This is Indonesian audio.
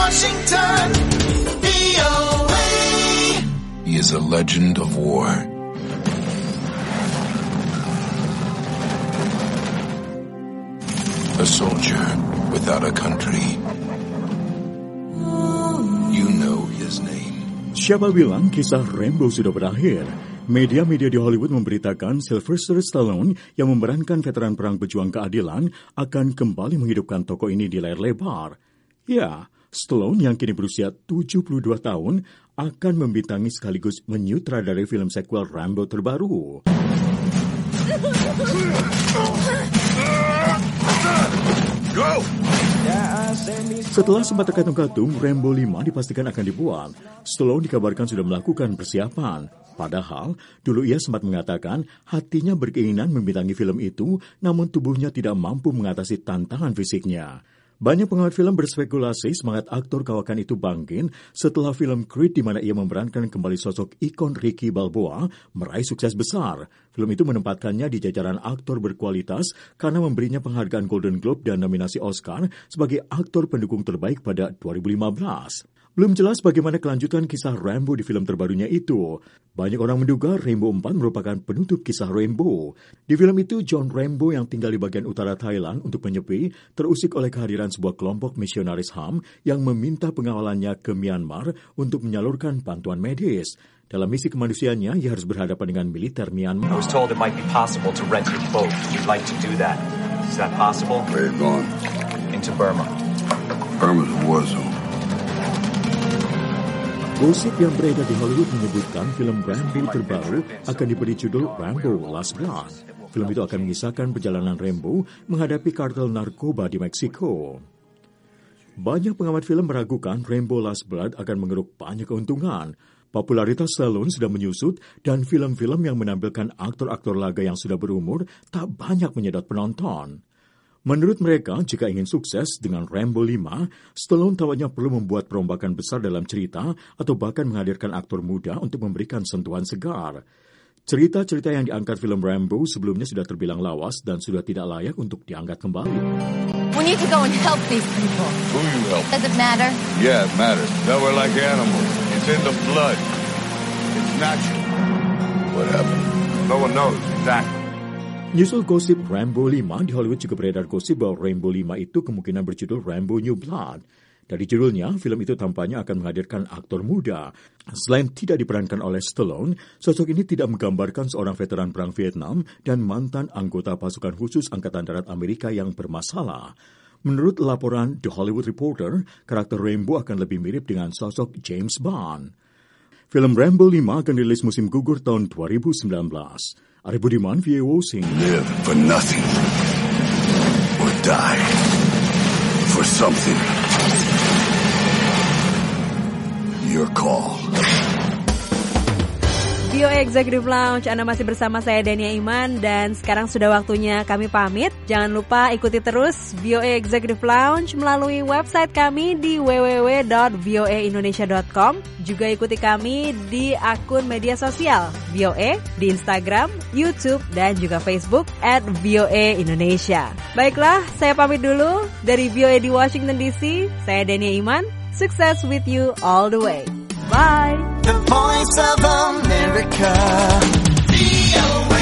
Washington, VOA. He is a legend of war. A soldier without a country. You know his name. Siapa bilang kisah Rambo sudah berakhir? Media-media di Hollywood memberitakan Sylvester Stallone yang memerankan veteran perang pejuang keadilan akan kembali menghidupkan tokoh ini di layar lebar. Ya, Stallone yang kini berusia 72 tahun akan membintangi sekaligus menyutradarai film sequel Rambo terbaru. Go! Setelah sempat terkatung-katung, Rambo 5 dipastikan akan dibuat. Stallone dikabarkan sudah melakukan persiapan. Padahal, dulu ia sempat mengatakan hatinya berkeinginan membintangi film itu, namun tubuhnya tidak mampu mengatasi tantangan fisiknya. Banyak pengamat film berspekulasi semangat aktor kawakan itu bangkit setelah film Creed di mana ia memerankan kembali sosok ikon Rocky Balboa meraih sukses besar. Film itu menempatkannya di jajaran aktor berkualitas karena memberinya penghargaan Golden Globe dan nominasi Oscar sebagai aktor pendukung terbaik pada 2015. Belum jelas bagaimana kelanjutan kisah Rambo di film terbarunya itu. Banyak orang menduga Rambo 4 merupakan penutup kisah Rambo. Di film itu, John Rambo yang tinggal di bagian utara Thailand untuk menyepi, terusik oleh kehadiran sebuah kelompok misionaris HAM yang meminta pengawalannya ke Myanmar untuk menyalurkan bantuan medis. Dalam misi kemanusiaannya, ia harus berhadapan dengan militer Myanmar. I was told it might be possible to rent your boat. We'd like to do that. Is that possible? Where you going? Into Burma. Burma's a war zone. Gosip yang beredar di Hollywood menyebutkan film Rambo terbaru akan diberi judul Rambo Last Blood. Film itu akan mengisahkan perjalanan Rambo menghadapi kartel narkoba di Meksiko. Banyak pengamat film meragukan Rambo Last Blood akan mengeruk banyak keuntungan. Popularitas Stallone sudah menyusut dan film-film yang menampilkan aktor-aktor laga yang sudah berumur tak banyak menyedot penonton. Menurut mereka, jika ingin sukses dengan Rambo 5, Stallone tampaknya perlu membuat perombakan besar dalam cerita atau bahkan menghadirkan aktor muda untuk memberikan sentuhan segar. Cerita-cerita yang diangkat film Rambo sebelumnya sudah terbilang lawas dan sudah tidak layak untuk diangkat kembali. We need to go and help these people. Who you help? Does it matter? Yeah, it matters. Now we're like animals. It's in the blood. It's natural. What happened? No one knows exactly. Nyusul gosip Rambo 5, di Hollywood juga beredar gosip bahwa Rambo 5 itu kemungkinan berjudul Rambo New Blood. Dari judulnya, film itu tampaknya akan menghadirkan aktor muda. Selain tidak diperankan oleh Stallone, sosok ini tidak menggambarkan seorang veteran perang Vietnam dan mantan anggota pasukan khusus Angkatan Darat Amerika yang bermasalah. Menurut laporan The Hollywood Reporter, karakter Rambo akan lebih mirip dengan sosok James Bond. Film Rambo 5 akan rilis musim gugur tahun 2019. Ari Budiman, VOA Washing. Live for nothing. Or die for something. Your call. VOA Executive Lounge, Anda masih bersama saya Dania Iman dan sekarang sudah waktunya kami pamit. Jangan lupa ikuti terus VOA Executive Lounge melalui website kami di www.voaindonesia.com. Juga ikuti kami di akun media sosial VOA di Instagram, YouTube, dan juga Facebook @VOA Indonesia. Baiklah, saya pamit dulu dari VOA di Washington DC. Saya Dania Iman. Success with you all the way. Bye. The Voice of America, VOA.